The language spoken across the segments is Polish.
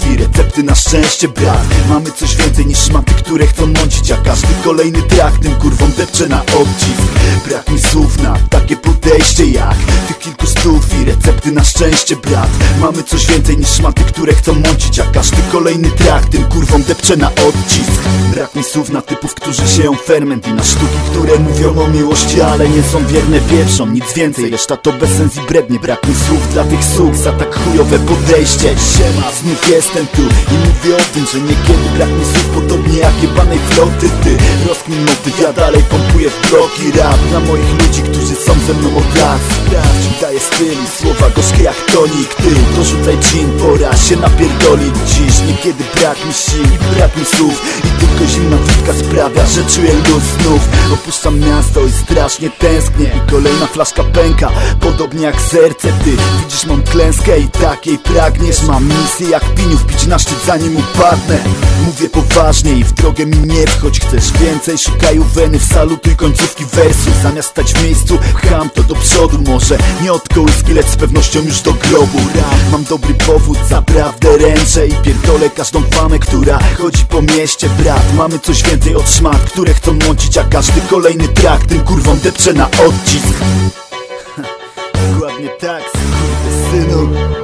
i recepty na szczęście, brat. Mamy coś więcej niż szmaty, które chcą mącić, a każdy kolejny track tym kurwom depcze na odcisk. Brak mi słów na takie podejście jak tych kilku stów i recepty na szczęście, brat. Mamy coś więcej niż szmaty, które chcą mącić, a każdy kolejny track tym kurwom depcze na odcisk. Brak mi słów na typów, którzy sieją ferment i na sztuki, które mówią o miłości, ale nie są wierne pieprzom. Nic więcej, reszta to bezsens i brednie. Brak mi słów dla tych sług za tak chujowe podejście. Siema, znów jestem tu i mówię o tym, że niekiedy brak mi słów, podobnie jak jebanej floty. Ty rozkmin motyw, ja dalej pompuję w bloki rap dla moich ludzi, którzy są ze mną od lat. Sprawdź, daję styl i słowa gorzkie jak tonik. Ty dorzucaj gin, pora się napierdolić dziś. Niekiedy brak mi sił i brak mi słów i tylko zimna wódka sprawia, że czuję luz znów. Opuszczam miasto i strasznie tęsknię i kolejna flaszka pęka, podobnie jak serce. Ty widzisz, mam klęskę i takiej pragniesz. Mam misję jak piniów, pić na szczyt zanim upadnę. Mówię poważnie i w drogę mi nie wchodź. Chcesz więcej, szukaj weny, wsalutuj końcówki wersu. Zamiast stać w miejscu, pcham to do przodu. Może nie od kołyski, lecz z pewnością już do grobu. Mam dobry powód, za prawdę ręczę i pierdolę każdą famę, która chodzi po mieście, brat. Mamy coś więcej od szmat, które chcą mącić, a każdy kolejny track tym kurwom depcze na odcisk. Dokładnie tak, synu.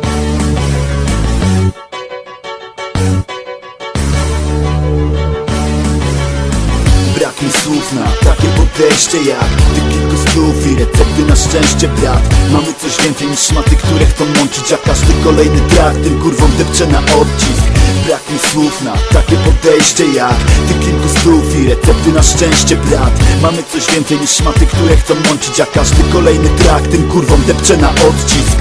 Brak mi słów na takie podejście jak tych kilku stów i recepty na szczęście, brat. Mamy coś więcej niż szmaty, które chcą mącić, a każdy kolejny track tym kurwom depcze na odcisk. Brak mi słów na takie podejście jak tych kilku stów i recepty na szczęście, brat. Mamy coś więcej niż szmaty, które chcą mącić, a każdy kolejny track tym kurwom depcze na odcisk.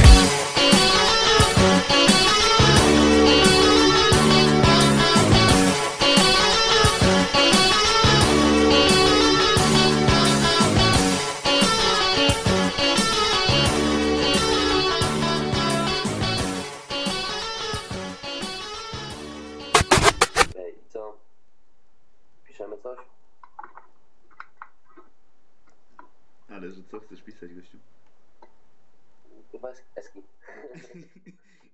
Co? Piszemy coś? Ale że co chcesz pisać, gościu? Chyba jest eski.